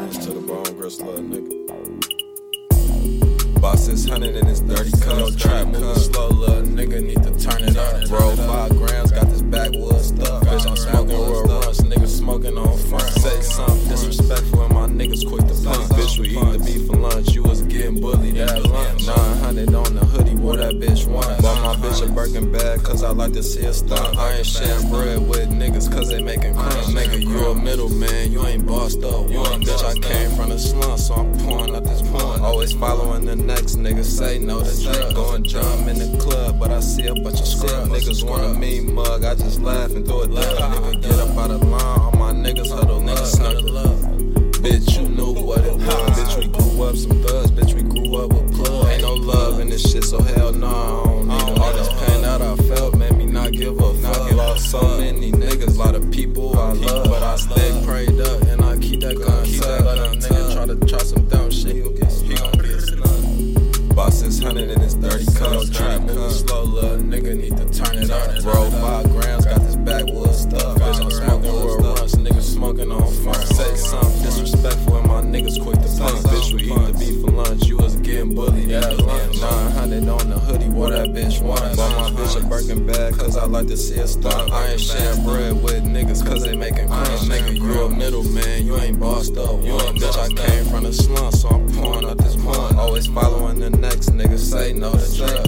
This to the bone, grist little nigga. Boss 600 in his dirty cup. Trap moving slow, little nigga need to turn it up. Roll 5 grams, got this backwood stuff. Bitch, I'm smoking Royal Rush, niggas smoking on front. Say something disrespectful and my niggas quick to punch. Bitch, we eat the beef for lunch, you was getting bullied at lunch. 900 on the hoodie, wore that bitch once. Bought my bitch a Birkin bag, cause I like to see her stunt. I ain't sharing bread with niggas, cause they making crunch. Nigga, you a middleman, you ain't bossed up one. Bitch, I came from the slum, so I'm pouring up this point. Always following the next nigga, say no to drug. Going drum in the club, but I see a bunch of scrub. Niggas want a mean mug, I just laugh and throw it down. Nigga, get up out of line, all my niggas huddle, niggas snuggle up. Bitch, you knew what it was. Bitch, we grew up some thugs, bitch, we grew up with blood. Ain't no love in this shit, so hell no, I don't need it. All this pain that I felt made me not give a fuck. Lost so many niggas, lot of people I love, but I stay prayed up and I keep that gun tucked. Let a nigga try some dumb shit, he gon' get snuck. Boss 600 in his dirty cup. Trap moving slow, little nigga need to turn it up. Roll 5 grams, got this backwood stuff. Bitch, I'm smoking Royal Rush, niggas smoking on front. Say something disrespectful and my niggas quick to punch. Bitch, we eat the beef for lunch, you was getting bullied at lunch. 900 on the hoodie, wore that bitch once. Bought my bitch a Birkin bag, cause I like to see her stunt. I ain't sharing bread with niggas, cause they making crunch. Nigga, you a middleman, you ain't bossed up one. Bitch, I came from the slum, so I'm pouring up this one. Always following the next nigga, say no to drugs.